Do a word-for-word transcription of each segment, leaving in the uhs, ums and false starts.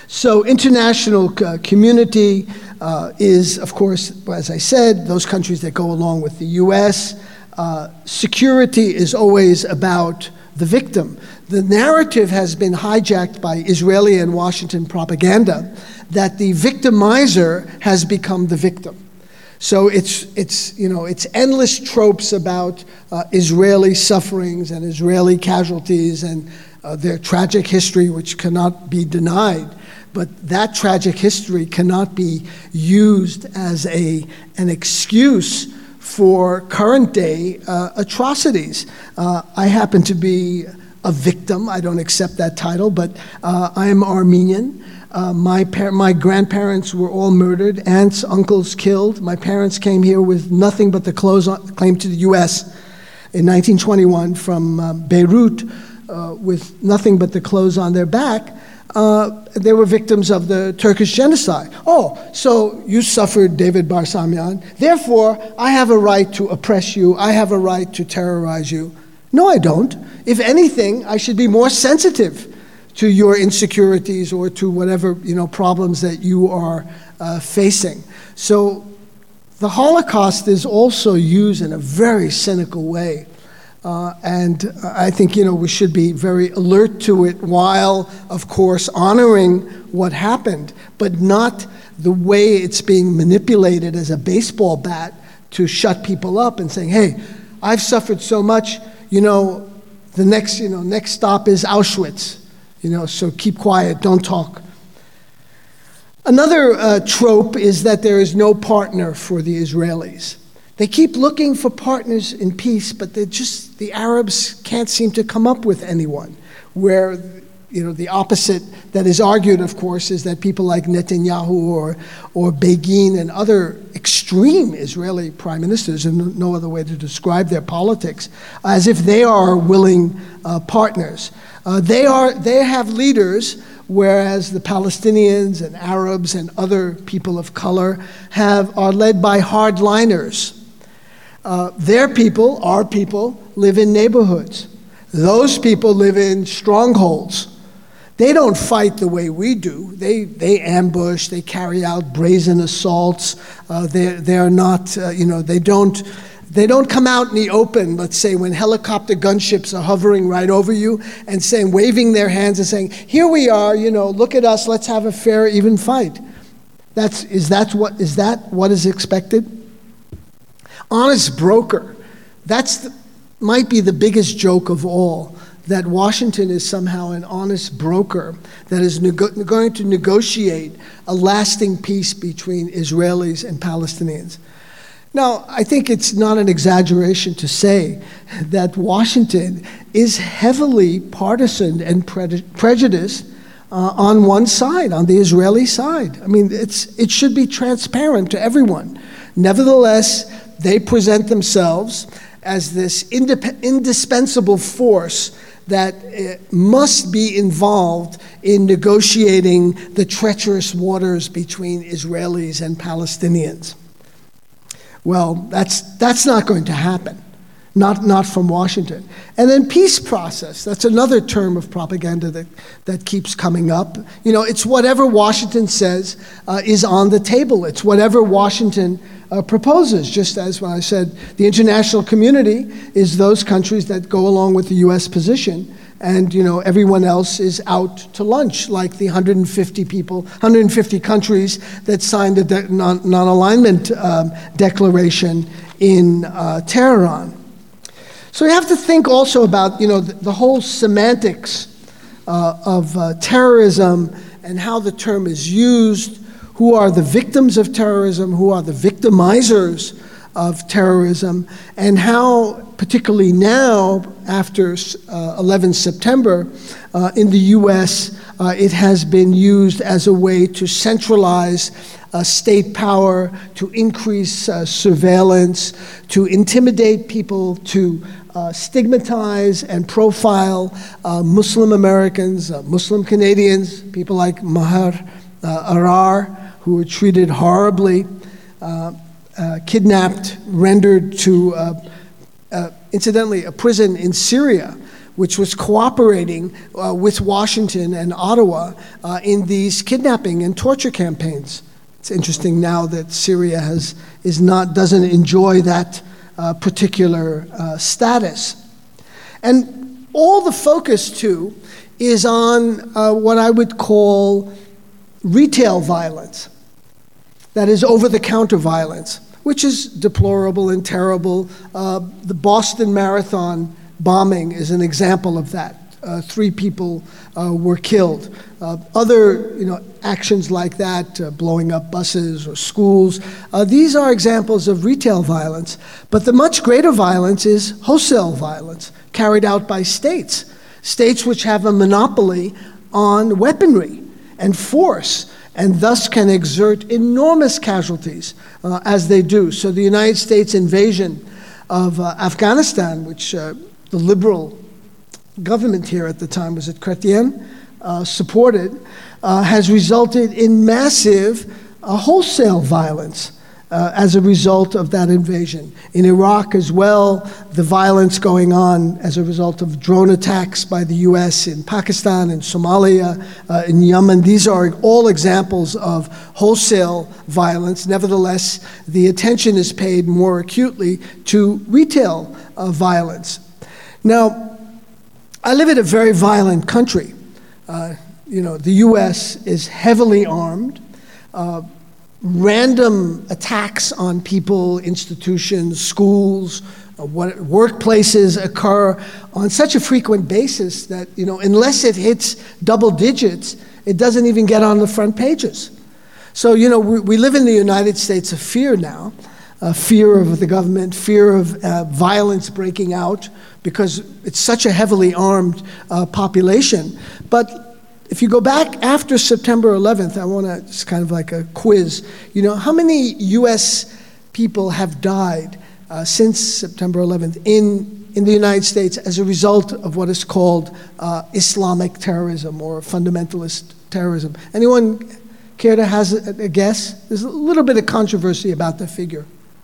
So international uh, community uh, is, of course, as I said, those countries that go along with the U S. Uh, security is always about the victim. The narrative has been hijacked by Israeli and Washington propaganda that the victimizer has become the victim. So it's, it's, you know, it's endless tropes about uh, Israeli sufferings and Israeli casualties and uh, their tragic history, which cannot be denied. But that tragic history cannot be used as a, an excuse for current day uh, atrocities. Uh, I happen to be a victim. I don't accept that title, but uh, I am Armenian. Uh, my, par- my grandparents were all murdered, aunts, uncles killed. My parents came here with nothing but the clothes on, came to the U S in nineteen twenty-one from uh, Beirut uh, with nothing but the clothes on their back. Uh, they were victims of the Turkish genocide. Oh, so you suffered, David Barsamian. Therefore, I have a right to oppress you. I have a right to terrorize you. No, I don't. If anything, I should be more sensitive to your insecurities or to whatever, you know, problems that you are uh, facing. So the Holocaust is also used in a very cynical way. Uh, and I think, you know, we should be very alert to it while, of course, honoring what happened, but not the way it's being manipulated as a baseball bat to shut people up and saying, hey, I've suffered so much, you know, the next, you know, next stop is Auschwitz, you know, so keep quiet, don't talk. Another uh, trope is that there is no partner for the Israelis. They keep looking for partners in peace, but they're just, the Arabs can't seem to come up with anyone. Where, you know, the opposite that is argued, of course, is that people like Netanyahu or, or Begin and other extreme Israeli prime ministers, and no other way to describe their politics, as if they are willing uh, partners. Uh, they are, they have leaders, whereas the Palestinians and Arabs and other people of color have, are led by hardliners. Uh, their people, our people, live in neighborhoods. Those people live in strongholds. They don't fight the way we do. They they ambush. They carry out brazen assaults. Uh, they they are not. Uh, you know. They don't. They don't come out in the open. Let's say when helicopter gunships are hovering right over you and saying, waving their hands and saying, "Here we are. You know, look at us. Let's have a fair, even fight." That's is that what is that what is expected? Honest broker, that's the, might be the biggest joke of all, that Washington is somehow an honest broker that is nego- going to negotiate a lasting peace between Israelis and Palestinians. Now, I think it's not an exaggeration to say that Washington is heavily partisan and pre- prejudiced uh, on one side, on the Israeli side. I mean, it's it should be transparent to everyone. Nevertheless, they present themselves as this indip- indispensable force that uh, must be involved in negotiating the treacherous waters between Israelis and Palestinians. Well, that's that's not going to happen, not not from Washington. And then peace process, that's another term of propaganda that, that keeps coming up. You know, it's whatever Washington says uh, is on the table. It's whatever Washington Uh, proposes, just as when I said the international community is those countries that go along with the U S position, and you know everyone else is out to lunch, like the one hundred fifty people, one hundred fifty countries that signed the de- non- non-alignment um, declaration in uh, Tehran. So you have to think also about you know the, the whole semantics uh, of uh, terrorism and how the term is used. Who are the victims of terrorism? Who are the victimizers of terrorism? And how, particularly now, after uh, eleven September, uh, in the U S, uh, it has been used as a way to centralize uh, state power, to increase uh, surveillance, to intimidate people, to uh, stigmatize and profile uh, Muslim Americans, uh, Muslim Canadians, people like Maher uh, Arar, who were treated horribly, uh, uh, kidnapped, rendered to, uh, uh, incidentally, a prison in Syria which was cooperating uh, with Washington and Ottawa uh, in these kidnapping and torture campaigns. It's interesting now that Syria has is not doesn't enjoy that uh, particular uh, status, and all the focus too is on uh, what I would call retail violence, that is over-the-counter violence, which is deplorable and terrible. Uh, the Boston Marathon bombing is an example of that. Uh, three people uh, were killed. Uh, other, you know, actions like that, uh, blowing up buses or schools, uh, these are examples of retail violence. But the much greater violence is wholesale violence carried out by states, states which have a monopoly on weaponry and force, and thus can exert enormous casualties uh, as they do. So the United States invasion of uh, Afghanistan, which uh, the liberal government here at the time, was it Chrétien, uh, supported, uh, has resulted in massive uh, wholesale violence uh, as a result of that invasion. In Iraq as well, the violence going on as a result of drone attacks by the U S in Pakistan, in Somalia, uh, in Yemen. These are all examples of wholesale violence. Nevertheless, the attention is paid more acutely to retail uh, violence. Now, I live in a very violent country. Uh, you know, the U S is heavily armed. Uh, random attacks on people, institutions, schools, uh, what, workplaces occur on such a frequent basis that, you know, unless it hits double digits, it doesn't even get on the front pages. So, you know, we, we live in the United States of fear now. Uh, fear of the government, fear of uh, violence breaking out, because it's such a heavily armed uh, population. But if you go back after September eleventh, I want to, it's kind of like a quiz, you know, how many U S people have died uh, since September eleventh in, in the United States as a result of what is called uh, Islamic terrorism or fundamentalist terrorism? Anyone care to hazard a guess? There's a little bit of controversy about the figure.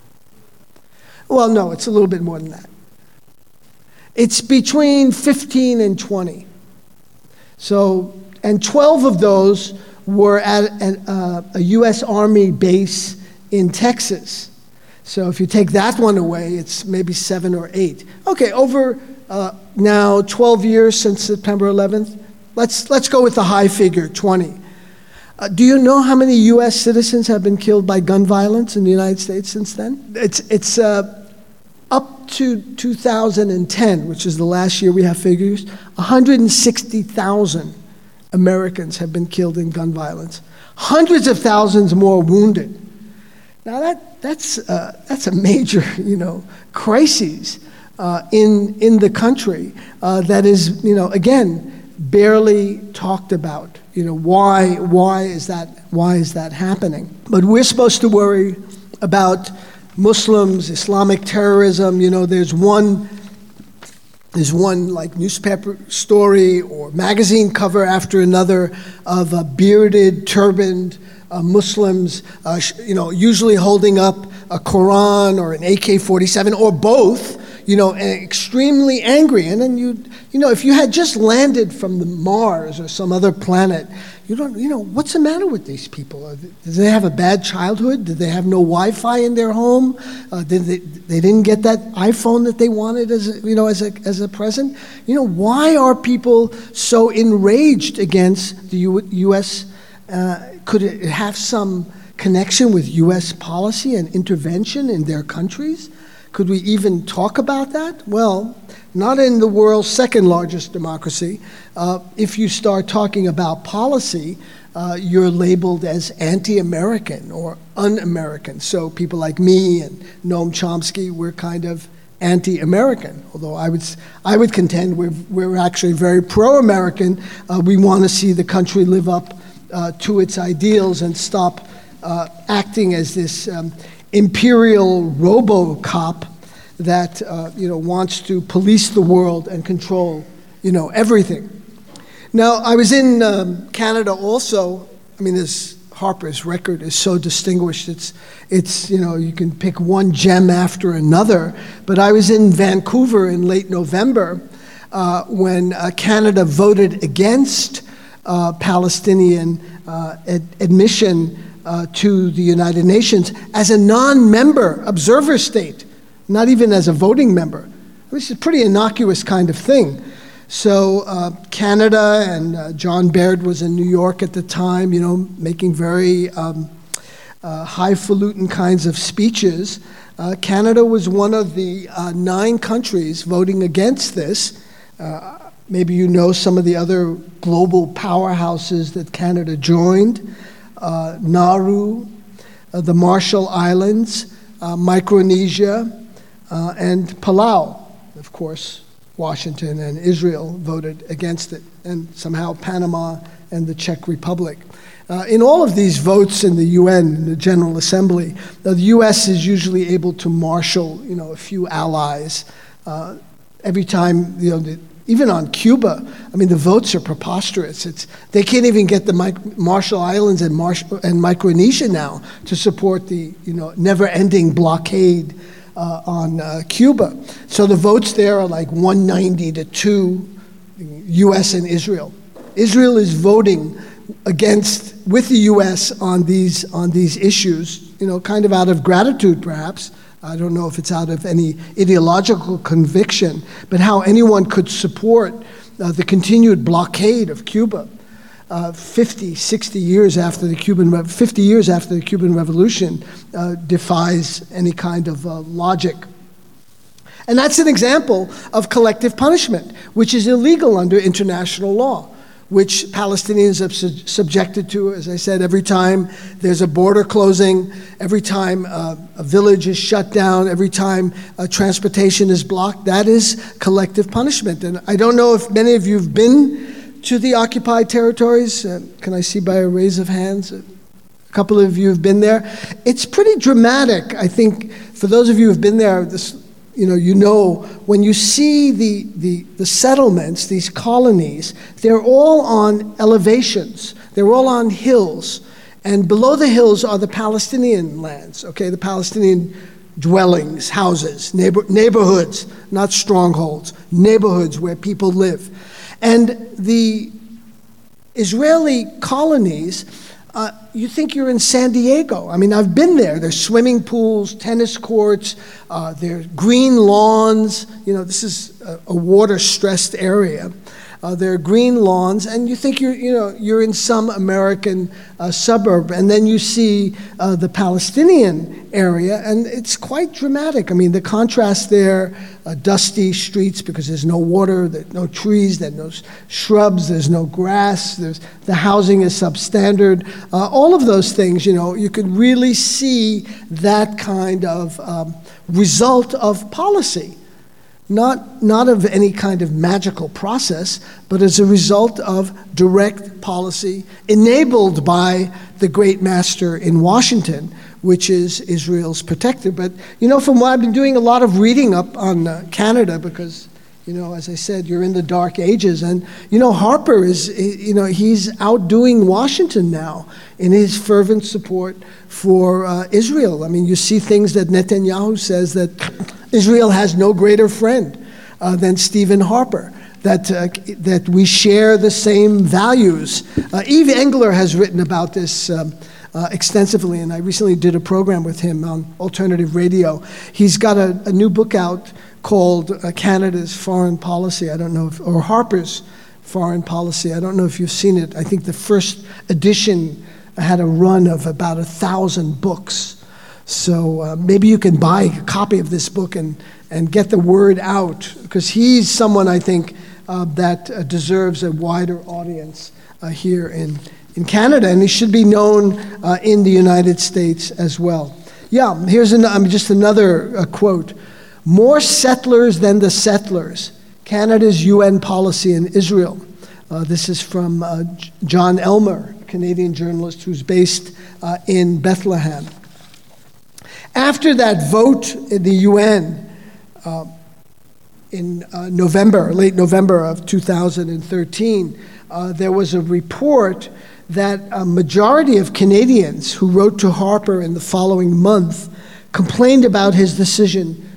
Well, no, it's a little bit more than that. It's between fifteen and twenty. So, and twelve of those were at, at uh, a U S Army base in Texas. So if you take that one away, it's maybe seven or eight. Okay, over uh, now twelve years since September eleventh, let's, let's go with the high figure, twenty. Uh, do you know how many U S citizens have been killed by gun violence in the United States since then? It's, it's uh, up to two thousand ten, which is the last year we have figures, one hundred sixty thousand Americans have been killed in gun violence. Hundreds of thousands more wounded. Now that, that's, uh, that's a major, you know, crisis uh, in, in the country uh, that is, you know, again, barely talked about. You know, why, why is that, why is that happening? But we're supposed to worry about Muslims, Islamic terrorism. You know, there's one, there's one like newspaper story or magazine cover after another of a bearded, turbaned uh, Muslims, uh, you know, usually holding up a Quran or an A K forty-seven or both, you know, and extremely angry. And then you, you know, if you had just landed from the Mars or some other planet, you don't, you know, what's the matter with these people? Did they have a bad childhood? Did they have no Wi-Fi in their home? Uh, did they, they didn't get that iPhone that they wanted as a, you know, as a, as a present? You know, why are people so enraged against the U- U.S.? Uh, could it have some connection with U S policy and intervention in their countries? Could we even talk about that? Well, not in the world's second largest democracy. Uh, if you start talking about policy, uh, you're labeled as anti-American or un-American. So people like me and Noam Chomsky, we're kind of anti-American, although I would, I would contend we're, we're actually very pro-American. Uh, we want to see the country live up uh, to its ideals and stop uh, acting as this um, imperial RoboCop that uh, you know wants to police the world and control you know everything. Now I was in um, Canada also. I mean, this Harper's record is so distinguished. It's it's you know you can pick one gem after another. But I was in Vancouver in late November uh, when uh, Canada voted against uh, Palestinian uh, ad- admission uh, to the United Nations as a non-member observer state, not even as a voting member. This is a pretty innocuous kind of thing. So uh, Canada, and uh, John Baird was in New York at the time, you know, making very um, uh, highfalutin kinds of speeches. Uh, Canada was one of the uh, nine countries voting against this. Uh, maybe you know some of the other global powerhouses that Canada joined. Uh, Nauru, uh, the Marshall Islands, uh, Micronesia, uh, and Palau, of course. Washington and Israel voted against it, and somehow Panama and the Czech Republic. Uh, in all of these votes in the U N, in the General Assembly, uh, the U S is usually able to marshal, you know, a few allies. Uh, every time, you know, the, even on Cuba, I mean, the votes are preposterous. It's, they can't even get the Mic- Marshall Islands and, Marsh- and Micronesia now to support the, you know, never-ending blockade Uh, on uh, Cuba. So the votes there are like one ninety to two, U S and Israel. Israel is voting against, with the U S on these, on these issues, you know, kind of out of gratitude perhaps. I don't know if it's out of any ideological conviction, but how anyone could support uh, the continued blockade of Cuba. Uh, fifty, sixty years after the Cuban, fifty years after the Cuban Revolution uh, defies any kind of uh, logic. And that's an example of collective punishment, which is illegal under international law, which Palestinians are su- subjected to, as I said, every time there's a border closing, every time uh, a village is shut down, every time uh, transportation is blocked. That is collective punishment. And I don't know if many of you have been to the occupied territories. Uh, can I see by a raise of hands? A couple of you have been there. It's pretty dramatic, I think, for those of you who have been there. This, you know, you know when you see the, the the settlements, these colonies, they're all on elevations. They're all on hills, and below the hills are the Palestinian lands. Okay, the Palestinian dwellings, houses, neighbor, neighborhoods, not strongholds, neighborhoods where people live. And the Israeli colonies, uh, you think you're in San Diego. I mean, I've been there. There's swimming pools, tennis courts, uh, there's green lawns. You know, this is a, a water-stressed area. Uh, there are green lawns, and you think you're, you know, you're in some American uh, suburb, and then you see uh, the Palestinian area, and it's quite dramatic. I mean, the contrast there, uh, dusty streets because there's no water, there's no trees, there's no shrubs, there's no grass, there's, the housing is substandard. Uh, all of those things, you know, you could really see that kind of um, result of policy. Not, not of any kind of magical process, but as a result of direct policy enabled by the great master in Washington, which is Israel's protector. But, you know, from what I've been doing a lot of reading up on uh, Canada, because, you know, as I said, you're in the dark ages. And, you know, Harper is, you know, he's outdoing Washington now in his fervent support for uh, Israel. I mean, you see things that Netanyahu says that Israel has no greater friend uh, than Stephen Harper, that, uh, that we share the same values. Uh, Eve Engler has written about this um, uh, extensively, and I recently did a program with him on alternative radio. He's got a, a new book out called uh, Canada's Foreign Policy. I don't know if, or Harper's Foreign Policy. I don't know if you've seen it. I think the first edition had a run of about a thousand books. So uh, maybe you can buy a copy of this book and, and get the word out, because he's someone, I think, uh, that uh, deserves a wider audience uh, here in, in Canada, and he should be known uh, in the United States as well. Yeah, here's an, um, just another uh, quote. More settlers than the settlers, Canada's U N policy in Israel. Uh, this is from uh, John Elmer, a Canadian journalist who's based uh, in Bethlehem. After that vote in the U N uh, in uh, November, late November of two thousand thirteen, uh, there was a report that a majority of Canadians who wrote to Harper in the following month complained about his decision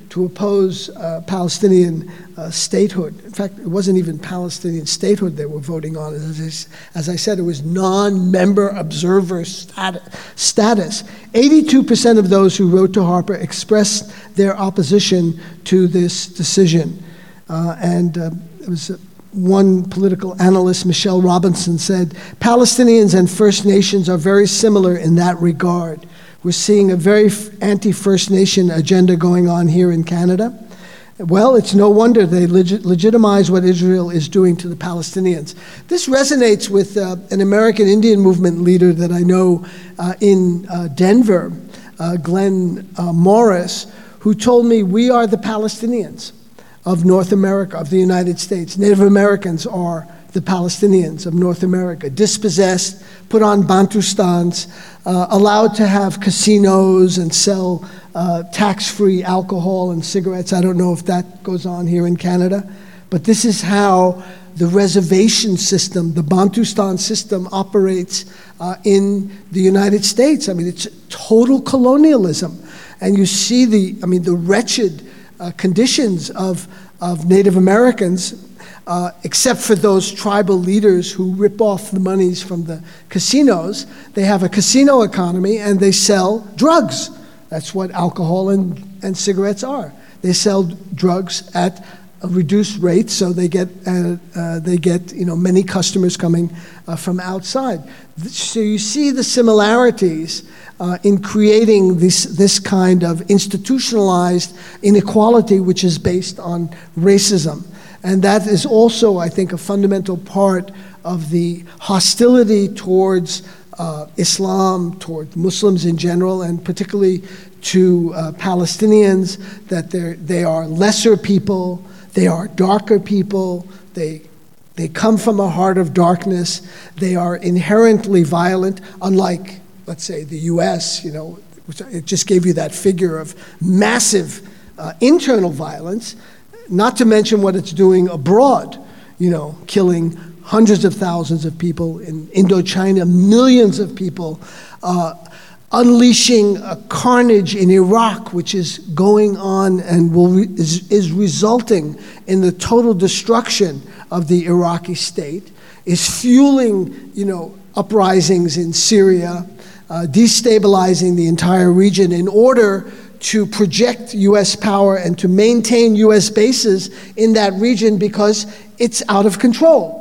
to oppose uh, Palestinian uh, statehood. In fact, it wasn't even Palestinian statehood they were voting on. As I, as I said, it was non-member observer stat- status. eighty-two percent of those who wrote to Harper expressed their opposition to this decision. Uh, and uh, it was uh, one political analyst, Michelle Robinson, said, Palestinians and First Nations are very similar in that regard. We're seeing a very anti-First Nation agenda going on here in Canada. Well, it's no wonder they legit- legitimize what Israel is doing to the Palestinians. This resonates with uh, an American Indian movement leader that I know uh, in uh, Denver, uh, Glenn uh, Morris, who told me, we are the Palestinians of North America, of the United States. Native Americans are the Palestinians of North America, dispossessed, put on Bantustans, uh, allowed to have casinos and sell uh, tax-free alcohol and cigarettes. I don't know if that goes on here in Canada, but this is how the reservation system, the Bantustan system, operates uh, in the United States. I mean, it's total colonialism. And you see the, I mean, the wretched uh, conditions of, of Native Americans, Uh, except for those tribal leaders who rip off the monies from the casinos. They have a casino economy and they sell drugs. That's what alcohol and, and cigarettes are. They sell drugs at a reduced rate, so they get uh, uh, they get you know many customers coming uh, from outside. So you see the similarities uh, in creating this this kind of institutionalized inequality, which is based on racism. And that is also, I think, a fundamental part of the hostility towards uh, Islam, toward Muslims in general, and particularly to uh, Palestinians, that they're, they are lesser people, they are darker people, they, they come from a heart of darkness, they are inherently violent, unlike, let's say, the U S, you know, which it just gave you that figure of massive uh, internal violence. Not to mention what it's doing abroad, you know, killing hundreds of thousands of people in Indochina, millions of people, uh, unleashing a carnage in Iraq, which is going on and will re- is, is resulting in the total destruction of the Iraqi state, is fueling, you know, uprisings in Syria, uh, destabilizing the entire region in order to project U S power and to maintain U S bases in that region because it's out of control.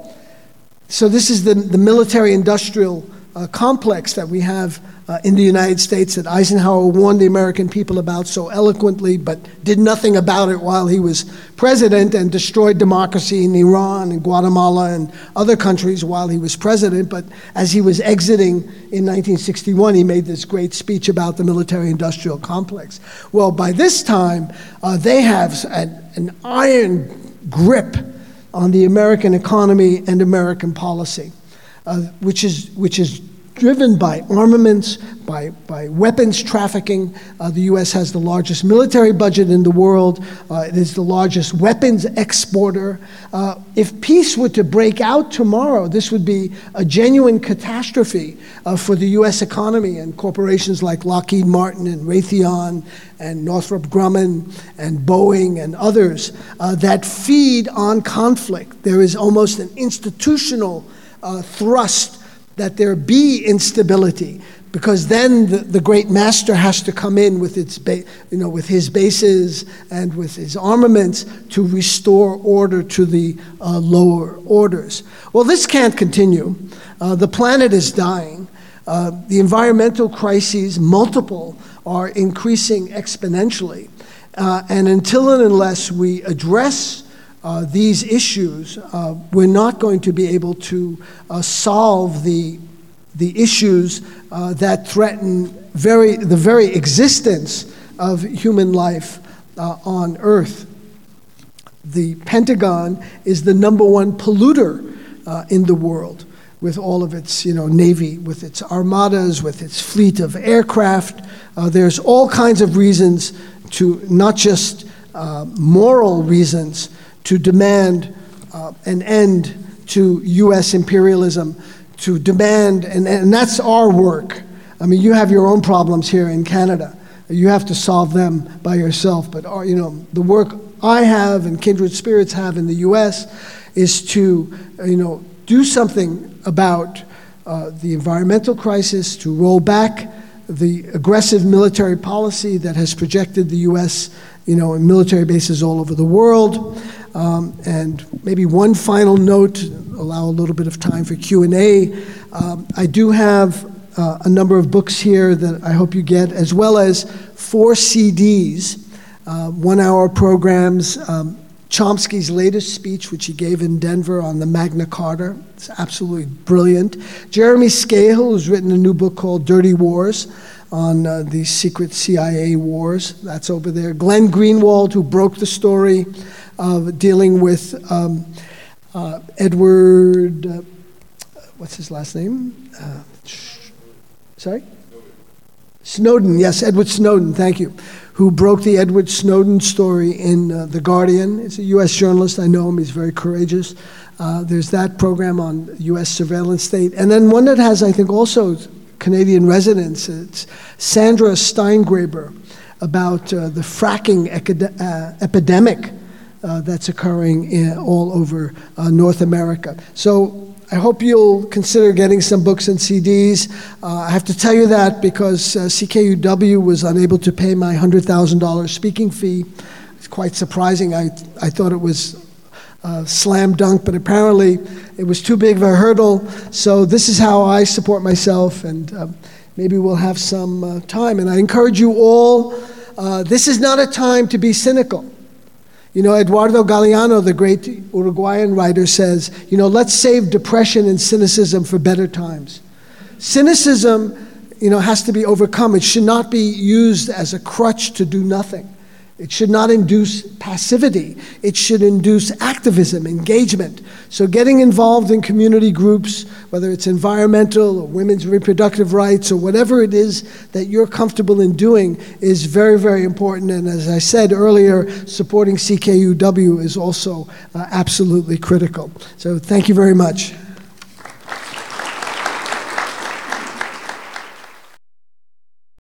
So this is the, the military-industrial uh, complex that we have uh, in the United States that Eisenhower warned the American people about so eloquently, but did nothing about it while he was president, and destroyed democracy in Iran and Guatemala and other countries while he was president. But as he was exiting in nineteen sixty-one, he made this great speech about the military-industrial complex. Well, by this time, uh, they have an, an iron grip on the American economy and American policy, uh, which is which is driven by armaments, by, by weapons trafficking. Uh, the U S has the largest military budget in the world. Uh, it is the largest weapons exporter. Uh, if peace were to break out tomorrow, this would be a genuine catastrophe uh, for the U S economy and corporations like Lockheed Martin and Raytheon and Northrop Grumman and Boeing and others uh, that feed on conflict. There is almost an institutional uh, thrust that there be instability, because then the, the great master has to come in with its, ba- you know, with his bases and with his armaments to restore order to the uh, lower orders. Well, this can't continue. Uh, the planet is dying. Uh, the environmental crises, multiple, are increasing exponentially. Uh, and until and unless we address Uh, these issues, uh, we're not going to be able to uh, solve the, the issues uh, that threaten very, the very existence of human life uh, on Earth. The Pentagon is the number one polluter uh, in the world, with all of its, you know, Navy, with its armadas, with its fleet of aircraft. Uh, there's all kinds of reasons to, not just uh, moral reasons, to demand uh, an end to U S imperialism, to demand, and, and that's our work. I mean, you have your own problems here in Canada, you have to solve them by yourself. But our, you know, the work I have and Kindred Spirits have in the U S is to, you know, do something about uh, the environmental crisis, to roll back the aggressive military policy that has projected the U S, you know, in military bases all over the world. Um, and maybe one final note, allow a little bit of time for Q and A. Um, I do have uh, a number of books here that I hope you get, as well as four C Ds, uh, one-hour programs, um, Chomsky's latest speech, which he gave in Denver on the Magna Carta. It's absolutely brilliant. Jeremy Scahill, who's written a new book called Dirty Wars, on uh, the secret C I A wars. That's over there. Glenn Greenwald, who broke the story of dealing with um, uh, Edward, uh, what's his last name? Uh, sorry? Snowden, yes, Edward Snowden, thank you, who broke the Edward Snowden story in uh, The Guardian. He's a U S journalist, I know him, he's very courageous. Uh, there's that program on U S surveillance state. And then one that has, I think, also Canadian residents, it's Sandra Steingraber, about uh, the fracking uh, epidemic uh, that's occurring in, all over uh, North America. So I hope you'll consider getting some books and C Ds. Uh, I have to tell you that because uh, C K U W was unable to pay my one hundred thousand dollars speaking fee. It's quite surprising. I, I thought it was uh, slam dunk, but apparently it was too big of a hurdle. So this is how I support myself, and uh, maybe we'll have some uh, time. And I encourage you all, uh, this is not a time to be cynical. You know, Eduardo Galeano, the great Uruguayan writer, says, you know, let's save depression and cynicism for better times. Cynicism, you know, has to be overcome. It should not be used as a crutch to do nothing. It should not induce passivity. It should induce activism, engagement. So getting involved in community groups, whether it's environmental or women's reproductive rights or whatever it is that you're comfortable in doing, is very, very important. And as I said earlier, supporting C K U W is also uh, absolutely critical. So thank you very much.